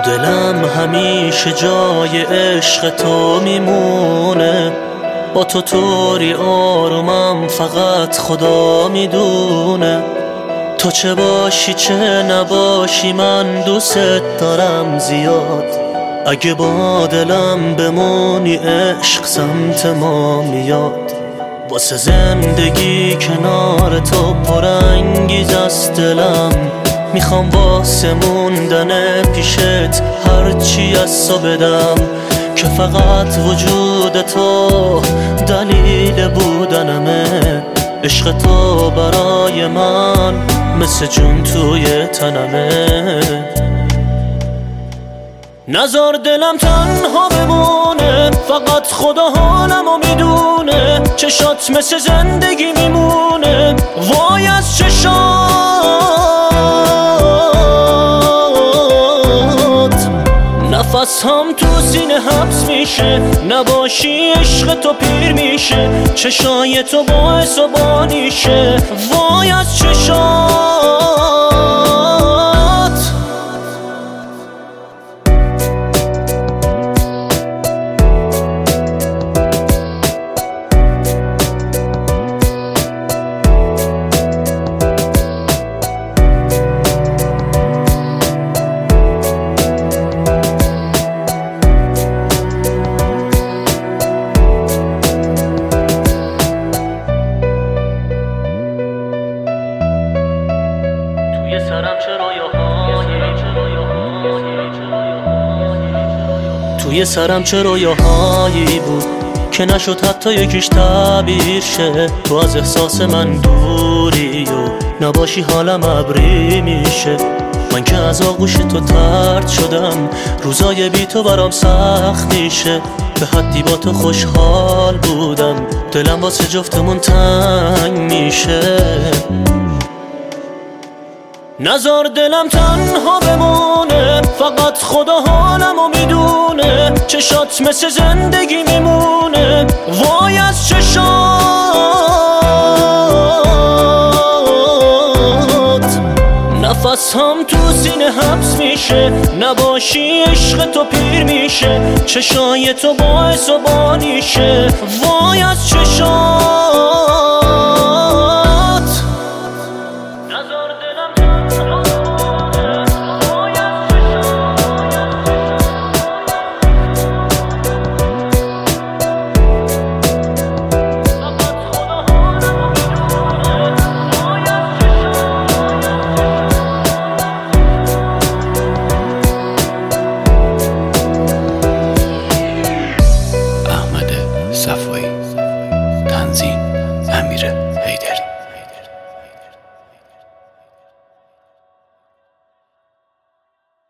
دلم همیشه جای عشق تو میمونه، با تو طوری آرومم فقط خدا میدونه. تو چه باشی چه نباشی من دوست دارم زیاد، اگه با دلم بمونی عشق سمت ما میاد. واسه زندگی کنار تو پرانگیز است دلم، میخوام واسه موندن پیشت هرچی از تو بدم، که فقط وجود تو دلیل بودنمه. عشق تو برای من مثل جون توی تنمه. نذار دلم تنها بمونه، فقط خدا حالمو میدونه. چشات مثل زندگی میمونه، وای از چشات. نفس هم تو سینه حبس میشه، نباشی عشق تو پیر میشه. چشای تو باعث و بانیشه، وای از چشات. توی سرم چه رویاهایی بود که نشد حتی یکیش تعبیر شه. تو از احساس من دوری و نباشی حالم ابری میشه. من که از آغوش تو طرد شدم، روزای بی تو برام سخت میشه. به حدی با تو خوشحال بودم، دلم واسه جفتمون تنگ میشه. نذار دلم تنها بمونه، فقط خدا حالمو میدونه. چشات مثل زندگی میمونه، وای از چشات. نفس هم تو سینه حبس میشه، نباشی عشق تو پیر میشه. چشای تو باعث و بانیشه.